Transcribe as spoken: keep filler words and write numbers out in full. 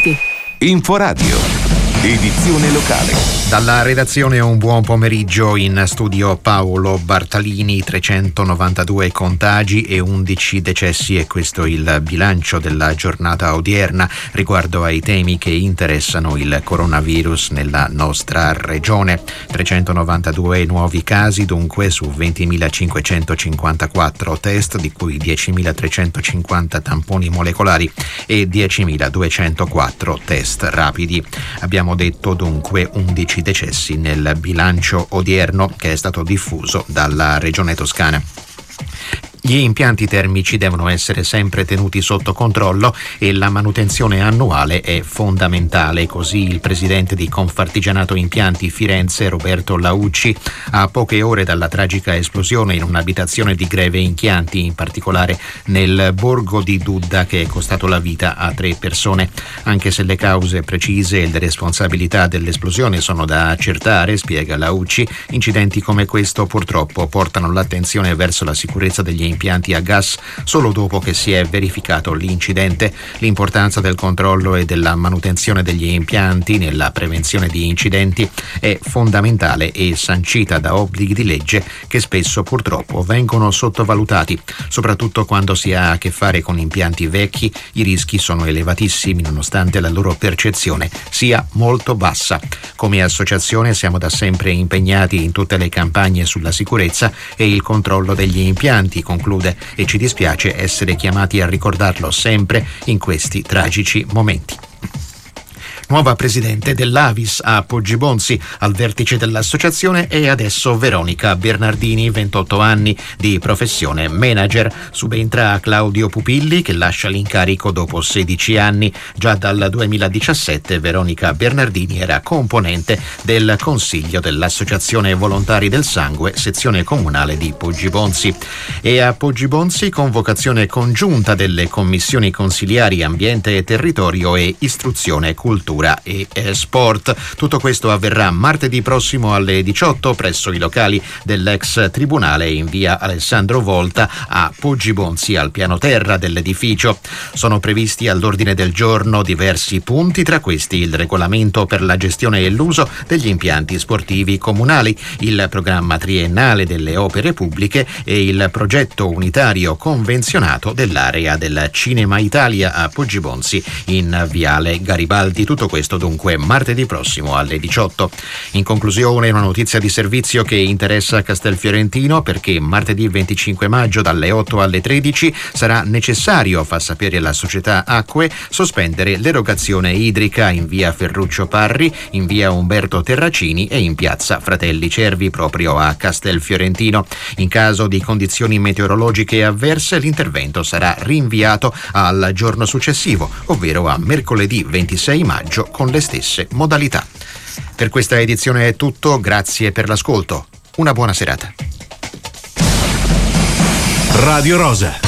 Conti. Inforadio. Edizione locale. Dalla redazione un buon pomeriggio, in studio Paolo Bartalini. trecentonovantadue contagi e undici decessi, e questo il bilancio della giornata odierna riguardo ai temi che interessano il coronavirus nella nostra regione. trecentonovantadue nuovi casi dunque su ventimilacinquecentocinquantaquattro test, di cui diecimilatrecentocinquanta tamponi molecolari e diecimiladuecentoquattro test rapidi. Abbiamo detto dunque undici decessi nel bilancio odierno che è stato diffuso dalla Regione Toscana. Gli impianti termici devono essere sempre tenuti sotto controllo e la manutenzione annuale è fondamentale. Così il presidente di Confartigianato Impianti Firenze, Roberto Laucci, a poche ore dalla tragica esplosione in un'abitazione di Greve in Chianti, in particolare nel borgo di Dudda, che è costato la vita a tre persone. Anche se le cause precise e le responsabilità dell'esplosione sono da accertare, spiega Laucci, incidenti come questo purtroppo portano l'attenzione verso la sicurezza degli impianti a gas solo dopo che si è verificato l'incidente. L'importanza del controllo e della manutenzione degli impianti nella prevenzione di incidenti è fondamentale e sancita da obblighi di legge che spesso purtroppo vengono sottovalutati. Soprattutto quando si ha a che fare con impianti vecchi, i rischi sono elevatissimi nonostante la loro percezione sia molto bassa. Come associazione siamo da sempre impegnati in tutte le campagne sulla sicurezza e il controllo degli impianti, conclude, e ci dispiace essere chiamati a ricordarlo sempre in questi tragici momenti. Nuova presidente dell'Avis a Poggibonsi, al vertice dell'associazione è adesso Veronica Bernardini, ventotto anni, di professione manager. Subentra a Claudio Pupilli, che lascia l'incarico dopo sedici anni. Già dal duemiladiciassette Veronica Bernardini era componente del consiglio dell'Associazione Volontari del Sangue, sezione comunale di Poggibonsi. E a Poggibonsi convocazione congiunta delle commissioni consiliari Ambiente e Territorio e Istruzione, Cultura e Sport. Tutto questo avverrà martedì prossimo alle diciotto presso i locali dell'ex tribunale in via Alessandro Volta a Poggibonsi, al piano terra dell'edificio. Sono previsti all'ordine del giorno diversi punti, tra questi il regolamento per la gestione e l'uso degli impianti sportivi comunali, il programma triennale delle opere pubbliche e il progetto unitario convenzionato dell'area del Cinema Italia a Poggibonsi in viale Garibaldi. Tutto questo dunque martedì prossimo alle diciotto. In conclusione, una notizia di servizio che interessa Castelfiorentino, perché martedì venticinque maggio dalle otto alle tredici sarà necessario, fa sapere la società Acque, sospendere l'erogazione idrica in via Ferruccio Parri, in via Umberto Terracini e in piazza Fratelli Cervi, proprio a Castelfiorentino. In caso di condizioni meteorologiche avverse, l'intervento sarà rinviato al giorno successivo, ovvero a mercoledì ventisei maggio, con le stesse modalità. Per questa edizione è tutto, grazie per l'ascolto. Una buona serata. Radio Rosa.